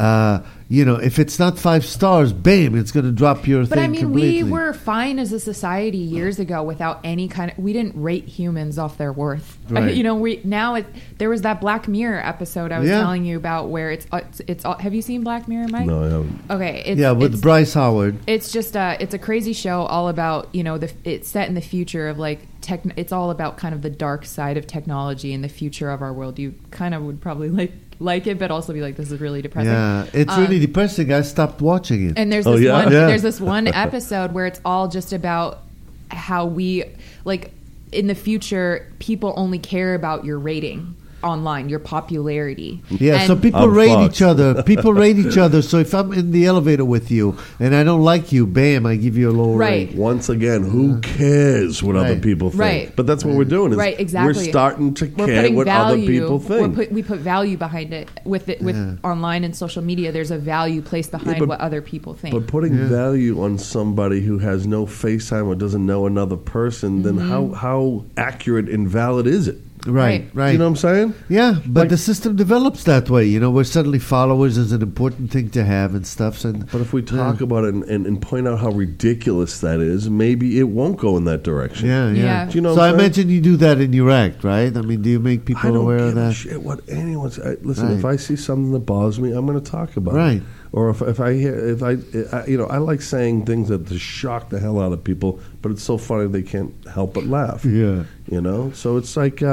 you know, if it's not 5 stars, bam, it's going to drop your But thing I mean, completely. we were fine as a society years ago without any kind of. We didn't rate humans off their worth. Right. You know, there was that Black Mirror episode I was Yeah. telling you about where it's. Have you seen Black Mirror, Mike? No, I haven't. Okay. Yeah, with Bryce Howard. It's just it's a crazy show all about, you know, it's set in the future of like it's all about kind of the dark side of technology and the future of our world. You kind of would probably like it, but also be like, this is really depressing. Yeah, it's really depressing. I stopped watching it. And there's Oh, this yeah? one Yeah. there's this one episode where it's all just about how we like in the future people only care about your rating online, your popularity. Yeah, And- so people I'm rate fucked. each other. People rate each other. So if I'm in the elevator with you and I don't like you, bam, I give you a low Right. rate. Once again, who cares what other Right. people think? Right. But that's what we're doing. Is Right, exactly. We're starting to We're care putting what value. other people think. We put value behind it with online and social media. There's a value placed behind but- what other people think. But putting value on somebody who has no FaceTime or doesn't know another person, then Mm-hmm. how accurate and valid is it? Right, right. You know what I'm saying? Yeah, but Like- the system develops that way, you know, where suddenly followers is an important thing to have and stuff. And But if we talk about it and point out how ridiculous that is, maybe it won't go in that direction. yeah, yeah. Yeah. Do you know So what I I'm saying? imagine you do that in your act, right? I mean, do you make I people don't aware give of a that? shit what anyone's. Listen, Right. if I see something that bothers me, I'm going to talk about Right. it. Or if I hear, you know, I like saying things that to shock the hell out of people, but it's so funny they can't help but laugh. Yeah. You know, so it's like,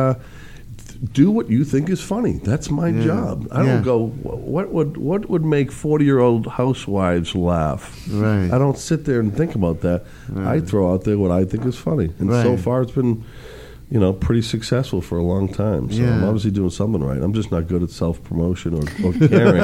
do what you think is funny. That's my Yeah. job. I Yeah. don't go, what would make 40-year-old housewives laugh? Right. I don't sit there and think about that. I throw out there what I think is funny, and so Right. far it's been, you know, pretty successful for a long time. So I'm Yeah. obviously doing something right. I'm just not good at self-promotion or caring.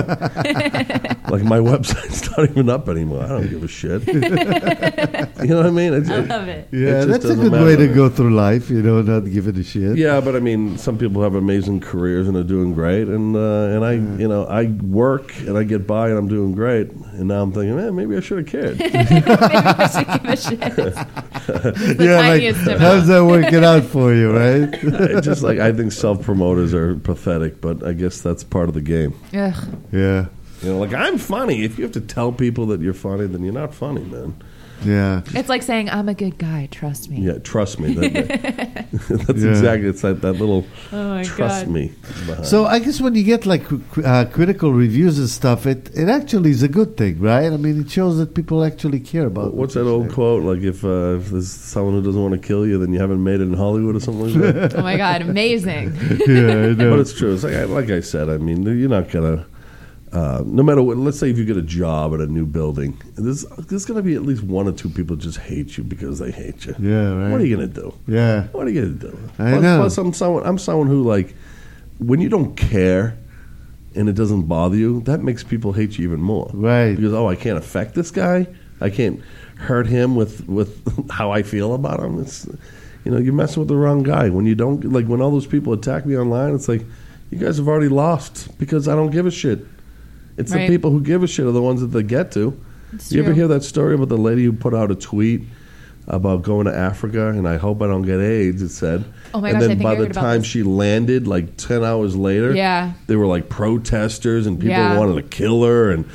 Like my website's not even up anymore. I don't give a shit. You know what I mean? I love it. Yeah, just that's a doesn't good matter way to me. go through life, you know, not giving a shit. Yeah, but I mean, some people have amazing careers and are doing great, and I, you know, I work and I get by and I'm doing great, and now I'm thinking, man, maybe I should have cared. Maybe I should give a shit. It's the Yeah, like, tiniest amount. how's that working out for you, right? It's just like I think self-promoters are pathetic, but I guess that's part of the game. Ugh. Yeah. You know, like I'm funny. If you have to tell people that you're funny, then you're not funny, man. Yeah. It's like saying, I'm a good guy, trust me. Yeah, trust me. That's exactly. It's like that little trust me. behind. So I guess when you get like critical reviews and stuff, it actually is a good thing, right? I mean, it shows that people actually care about. What's that old quote? Like, if there's someone who doesn't want to kill you, then you haven't made it in Hollywood or something like that. Oh my God, amazing. Yeah, I know. But it's true. It's like I said. I mean, you're not gonna. No matter what, let's say if you get a job at a new building, there's going to be at least one or two people just hate you because they hate you. Yeah, right. What are you going to do? Yeah. What are you going to do? I know. Plus, I'm someone who, like, when you don't care and it doesn't bother you, that makes people hate you even more. Right. Because, I can't affect this guy. I can't hurt him with how I feel about him. It's, you're messing with the wrong guy. When you don't, like, when all those people attack me online, it's like, you guys have already lost because I don't give a shit. It's Right. the people who give a shit are the ones that they get to. It's You ever true. hear that story about the lady who put out a tweet about going to Africa, and I hope I don't get AIDS, it said. Oh my and gosh, I then think by I the heard about time this. she landed, like 10 hours later, Yeah. there were like protesters and people Yeah. wanted to kill her, and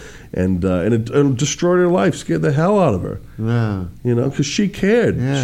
it destroyed her life, scared the hell out of her. Yeah. Because she cared. Yeah.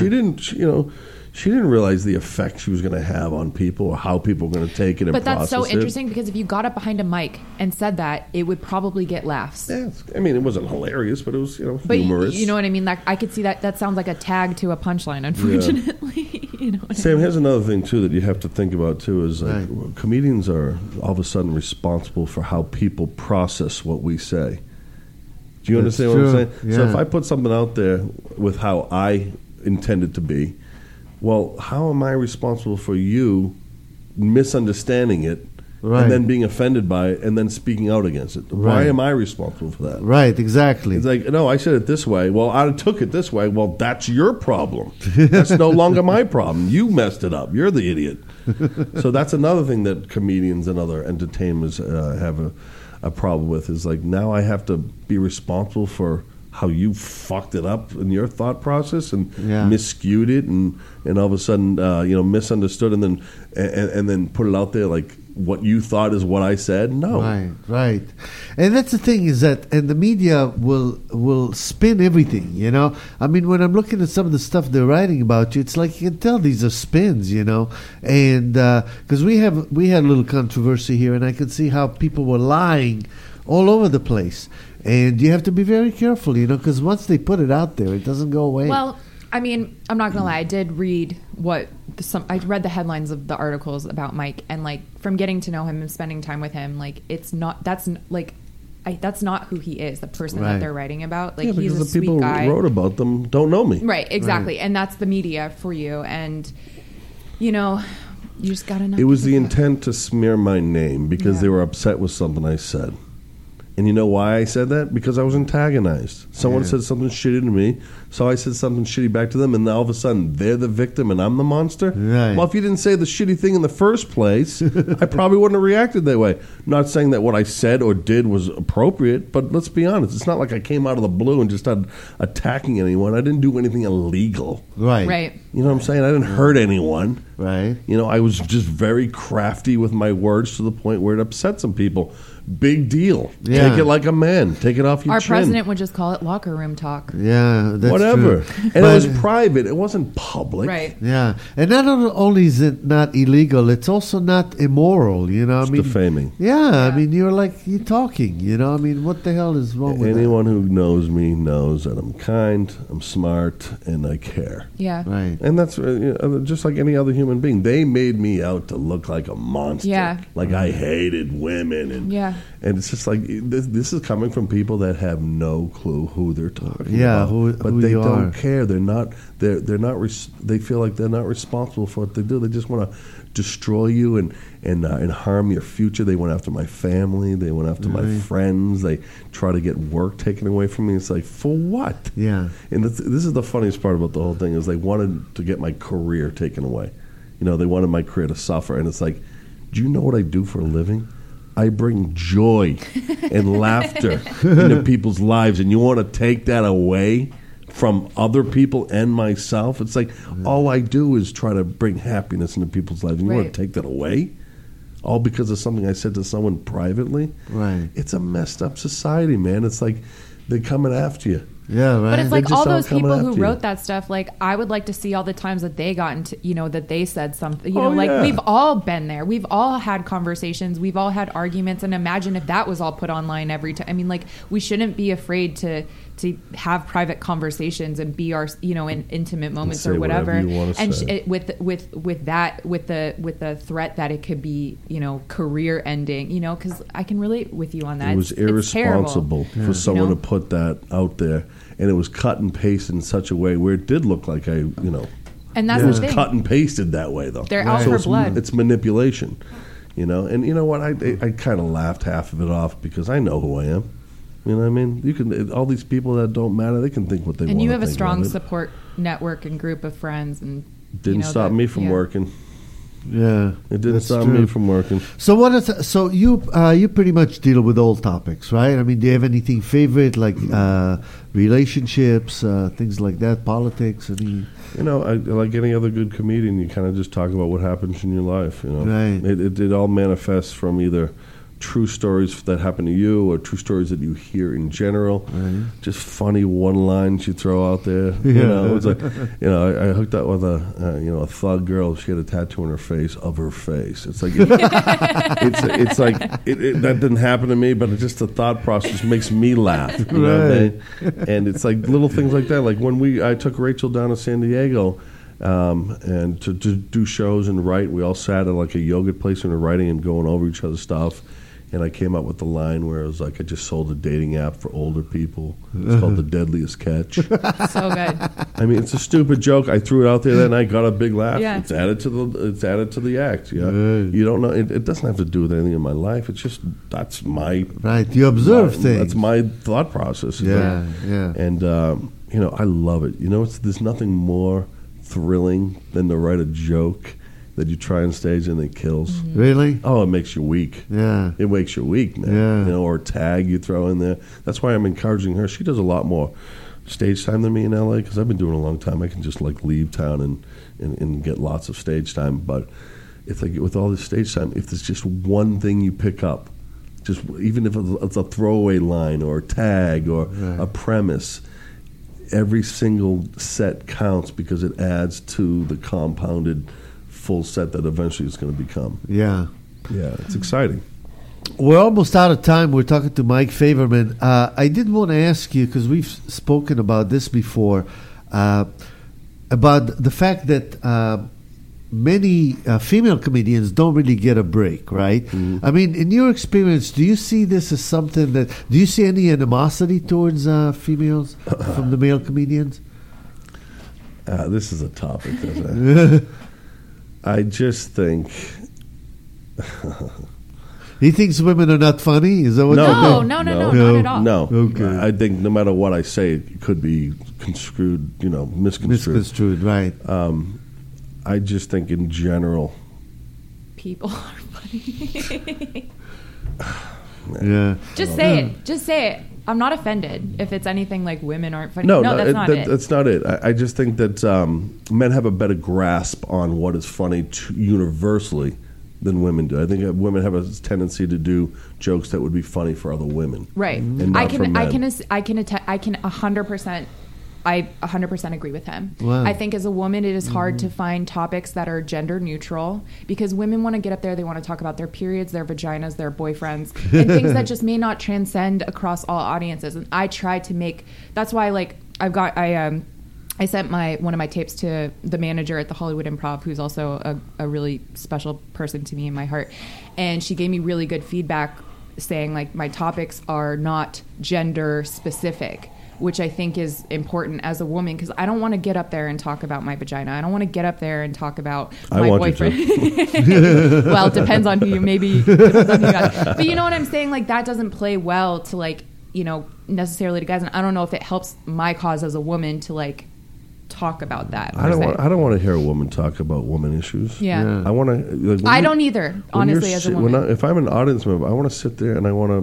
She didn't realize the effect she was going to have on people or how people were going to take it and But process that's so it. interesting because if you got up behind a mic and said that, it would probably get laughs. Yeah, I mean, it wasn't hilarious, but it was, But humorous. you know what I mean? Like, I could see that. That sounds like a tag to a punchline, unfortunately. You know what I Sam, mean? here's another thing, too, that you have to think about, too, is like, Right. comedians are all of a sudden responsible for how people process what we say. Do you That's understand what I'm saying? true, So yeah. if I put something out there with how I intend it to be, well, how am I responsible for you misunderstanding it Right. and then being offended by it and then speaking out against it? Why Right. am I responsible for that? Right, exactly. It's like, no, I said it this way. Well, I took it this way. Well, that's your problem. That's no longer my problem. You messed it up. You're the idiot. So that's another thing that comedians and other entertainers have a problem with is like, now I have to be responsible for how you fucked it up in your thought process and Yeah. miscued it and all of a sudden misunderstood and then put it out there like what you thought is what I said. No. Right. And that's the thing is that, and the media will spin everything, I mean, when I'm looking at some of the stuff they're writing about you, it's like you can tell these are spins, and because we had a little controversy here, and I could see how people were lying all over the place. And you have to be very careful, because once they put it out there, it doesn't go away. Well, I mean, I'm not gonna lie. I did read I read the headlines of the articles about Mike, and like from getting to know him and spending time with him, like that's not who he is. The person Right. that they're writing about, like Yeah, he's because a the people sweet guy. who wrote about them don't know me. Right, exactly, and that's the media for you, and you just gotta know. It was the intent to smear my name because Yeah. they were upset with something I said. And you know why I said that? Because I was antagonized. Someone Yeah. said something shitty to me, so I said something shitty back to them, and now all of a sudden they're the victim and I'm the monster? Right. Well, if you didn't say the shitty thing in the first place, I probably wouldn't have reacted that way. Not saying that what I said or did was appropriate, but let's be honest. It's not like I came out of the blue and just started attacking anyone. I didn't do anything illegal. right. right. You know what I'm saying? I didn't hurt anyone. Right. I was just very crafty with my words to the point where it upset some people. Big deal. Yeah. Take it like a man. Take it off your Our chin. president would just call it locker room talk. Yeah, that's Whatever. true. And But- it was private. It wasn't public. Right. Yeah, and not only is it not illegal, it's also not immoral. It's defaming. Yeah, I mean, you're talking. I mean, what the hell is wrong with Anyone who knows me knows that I'm kind, I'm smart, and I care. Yeah. that? Right. And that's just like any other human being. They made me out to look like a monster. Yeah. Like I hated women. And it's just like, this is coming from people that have no clue who they're talking about. But who they you don't are. care. They're not, they feel like they're not responsible for what they do. They just want to destroy you and harm your future. They went after my family. They went after my friends. They try to get work taken away from me. It's like, for what? Yeah. And this is the funniest part about the whole thing is they wanted to get my career taken away. They wanted my career to suffer. And it's like, do you know what I do for a living? I bring joy and laughter into people's lives. And you want to take that away from other people and myself? It's like, all I do is try to bring happiness into people's lives. And you want Right. to take that away? All because of something I said to someone privately? Right. It's a messed up society, man. It's like they're coming after you. Yeah, right. But it's They're like just all all those coming people after who you. wrote that stuff. Like, I would like to see all the times that they got into, that they said something. Oh, Like yeah. we've all been there. We've all had conversations. We've all had arguments. And imagine if that was all put online every time. I mean, like, we shouldn't be afraid to have private conversations and be our, in intimate moments say or whatever. whatever you wanna And say. with the threat that it could be, career ending. Because I can relate with you on that. It was It's terrible. irresponsible for someone know? to put that out there, and it was cut and pasted in such a way where it did look like And that's it the was thing. cut and pasted that way though. They're out for blood. It's manipulation, And you know what? I kind of laughed half of it off because I know who I am. You know what I mean? You can all these people that don't matter. They can think what they want. And you have a think strong about it. support network and group of friends, and Didn't stop me from working. Yeah, It didn't that's stop true. me from working. So you pretty much deal with all topics, right? I mean, do you have anything favorite like relationships, things like that, politics? Like any other good comedian, you kind of just talk about what happens in your life. Right. It all manifests from either true stories that happen to you or true stories that you hear in general. Right. Just funny one lines you throw out there. It's like, I hooked up with a thug girl. She had a tattoo on her face of her face. It's like it's like that didn't happen to me, but it just the thought process makes me laugh. You know what I mean? And it's like little things like that. Like when I took Rachel down to San Diego. And to do shows and write, we all sat at like a yoga place and were writing and going over each other's stuff. And I came up with the line where it was like, I just sold a dating app for older people. It's called The Deadliest Catch. So good. I mean, it's a stupid joke. I threw it out there that night, got a big laugh. Yeah. It's added to the act. Yeah, you don't know. It doesn't have to do with anything in my life. It's just that's my Right, you observe things. That's my thought process. Yeah. And I love it. There's nothing more thrilling than to write a joke that you try on stage and it kills. Mm-hmm. Really? Oh, it makes you weak. Yeah. It makes you weak, man. Yeah. Or a tag you throw in there. That's why I'm encouraging her. She does a lot more stage time than me in LA because I've been doing it a long time. I can just like leave town and get lots of stage time. But it's like with all this stage time, if there's just one thing you pick up, just even if it's a throwaway line or a tag or a premise, every single set counts because it adds to the compounded full set that eventually it's going to become. Yeah. Yeah, it's exciting. We're almost out of time. We're talking to Mike Favorman. I did want to ask you, because we've spoken about this before, about the fact that many female comedians don't really get a break, right? Mm-hmm. I mean, in your experience, do you see this as something do you see any animosity towards females from the male comedians? This is a topic, isn't it? I just think... He thinks women are not funny? Is that what No, you no, think? no, not at all. No. Okay. I think no matter what I say, it could be misconstrued. Misconstrued, right. I just think in general... People are funny. Yeah. Just say it. Just say it. I'm not offended if it's anything like women aren't funny. No, that's not it. That's not it. I just think that men have a better grasp on what is funny universally than women do. I think women have a tendency to do jokes that would be funny for other women. Right. And not for men. I can 100%. I 100% agree with him. Wow. I think as a woman, it is hard to find topics that are gender neutral because women want to get up there. They want to talk about their periods, their vaginas, their boyfriends, and things that just may not transcend across all audiences. And I try to make. That's why, like, I sent one of my tapes to the manager at the Hollywood Improv, who's also a really special person to me in my heart, and she gave me really good feedback, saying like my topics are not gender specific, which I think is important as a woman because I don't want to get up there and talk about my vagina. I don't want to get up there and talk about my boyfriend. Well, it depends on who you maybe. Depends on who you got. But you know what I'm saying? Like that doesn't play well to like necessarily to guys, and I don't know if it helps my cause as a woman to like talk about that. I don't want to hear a woman talk about woman issues. Yeah. I want to. I don't either. Honestly, as a woman, if I'm an audience member, I want to sit there and I want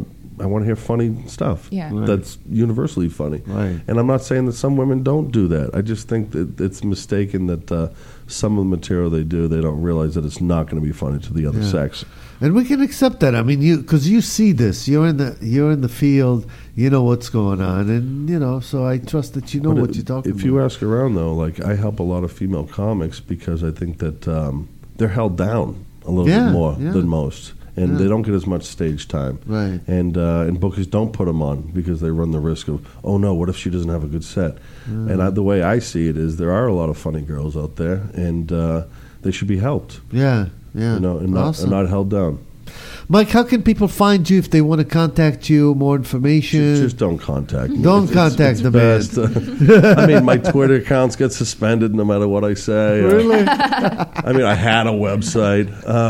I want to hear funny stuff. Yeah. Right. That's universally funny. Right. And I'm not saying that some women don't do that. I just think that it's mistaken that some of the material they do, they don't realize that it's not going to be funny to the other sex. And we can accept that. I mean, because you see this, you're in the field, you know what's going on, and so I trust that you know what you're talking about. If you ask around, though, like I help a lot of female comics because I think that they're held down a little bit more than most, and they don't get as much stage time. Right. And bookers don't put them on because they run the risk of, oh no, what if she doesn't have a good set? And the way I see it is there are a lot of funny girls out there, and they should be helped. Yeah. And Awesome. not held down. Mike, how can people find you if they want to contact you, more information? Just don't contact me. Don't contact the best. I mean, my Twitter accounts get suspended no matter what I say. Really? I mean, I had a website.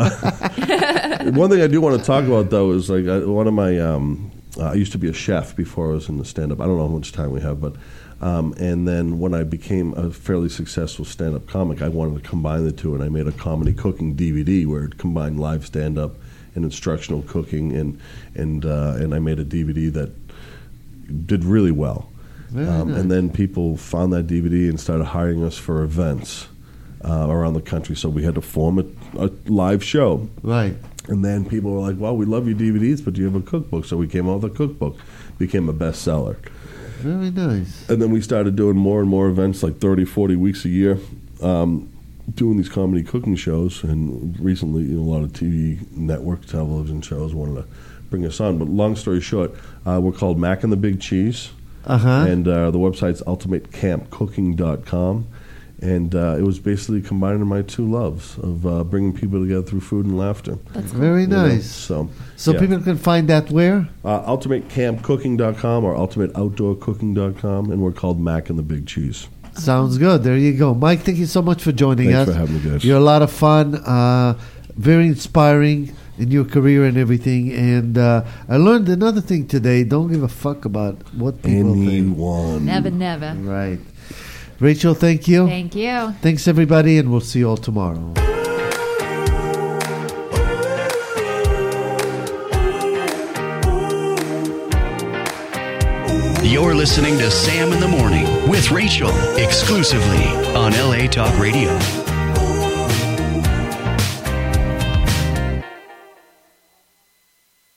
One thing I do want to talk about, though, is like one of my... I used to be a chef before I was in the stand-up. I don't know how much time we have, but... and then when I became a fairly successful stand-up comic, I wanted to combine the two, and I made a comedy cooking DVD where it combined live stand-up and instructional cooking, and I made a DVD that did really well. Very nice. And then people found that DVD and started hiring us for events around the country, so we had to form a live show. Right. And then people were like, well, we love your DVDs, but do you have a cookbook? So we came out with a cookbook, became a bestseller. Very nice. And then we started doing more and more events, like 30, 40 weeks a year, doing these comedy cooking shows. And recently, a lot of TV network television shows wanted to bring us on. But long story short, we're called Mac and the Big Cheese. Uh-huh. And the website's ultimatecampcooking.com. And it was basically combining my two loves of bringing people together through food and laughter. That's Very nice. So So yeah. people can find that where? UltimateCampCooking.com or UltimateOutdoorCooking.com, and we're called Mac and the Big Cheese. Sounds good. There you go. Mike, thank you so much for joining Thanks us. for having me, guys. You're a lot of fun, very inspiring in your career and everything. And I learned another thing today. Don't give a fuck about what people think. Anyone. never. Right. Rachel, thank you. Thank you. Thanks, everybody, and we'll see you all tomorrow. You're listening to Sam in the Morning with Rachel, exclusively on LA Talk Radio.